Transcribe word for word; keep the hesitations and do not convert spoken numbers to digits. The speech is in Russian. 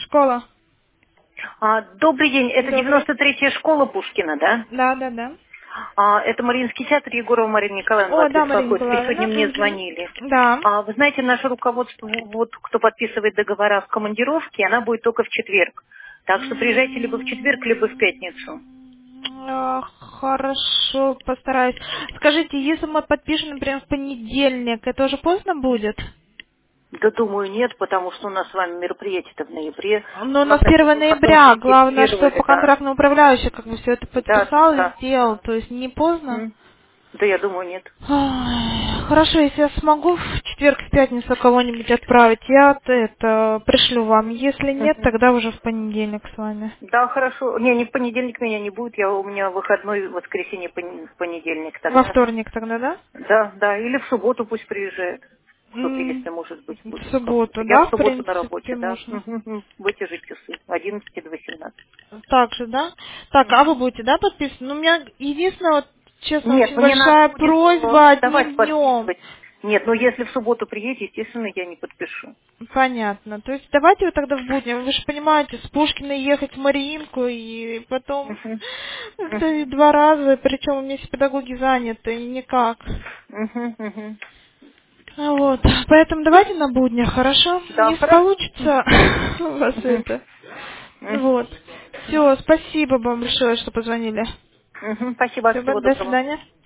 Школа. А, добрый день, это Добрый. девяносто третья школа Пушкина, да? Да, да, да. А, это Мариинский театр, Егорова Марина Николаевна О, вас да, Марина беспокоит. Вы Николаевна. сегодня мне Мгм. звонили. Да. А, вы знаете, наше руководство, вот кто подписывает договора в командировке, она будет только в четверг. Так что приезжайте либо в четверг, либо в пятницу. А, Хорошо, постараюсь. Скажите, если мы подпишем, например, в понедельник, это уже поздно будет? Да, думаю, нет, потому что у нас с вами мероприятие-то в ноябре. Ну, У у нас нас опять первого выходной ноября. Главное, что зарегистрировали, по да. контрактному управляющему как бы все это Да, подписал и да. сделал. То есть не поздно? М. Да, я думаю, нет. Ай, Хорошо, если я смогу в четверг, в пятницу кого-нибудь отправить, я это пришлю вам. Если нет, Мгм. тогда уже в понедельник с вами. Да, хорошо. Не, не в понедельник меня не будет. Я, у меня выходной в воскресенье пон- в понедельник Во тогда. вторник тогда, да? Да, да. Или в субботу пусть приезжает. В субботу, М, если может быть, В будет субботу, комфортно. Я да, в в субботу на принципе, работе, да. можно. Мгм, мгм. В эти же часы. одиннадцать до восемнадцати. Так же, да? Так, а вы Мгм. будете, да, подписаны? Ну, у меня единственное, вот, честно, Нет, очень мне надо большая будет э, просьба давать одним днем. подписывать. Нет, ну если в субботу приедете, естественно, я не подпишу. Понятно. То есть давайте вот тогда в будни. Вы же понимаете, с Пушкина ехать в Мариинку и потом Мгм. как-то и Мгм. два раза, причем у меня все педагоги заняты, и никак. Мгм. Мгм. А Вот. Поэтому давайте на буднях, хорошо? Да, Если хорошо. получится у вас Мгм. это. Мгм. Вот. Все, спасибо вам большое, что позвонили. Мгм. Спасибо, Все, всего до доброго. свидания.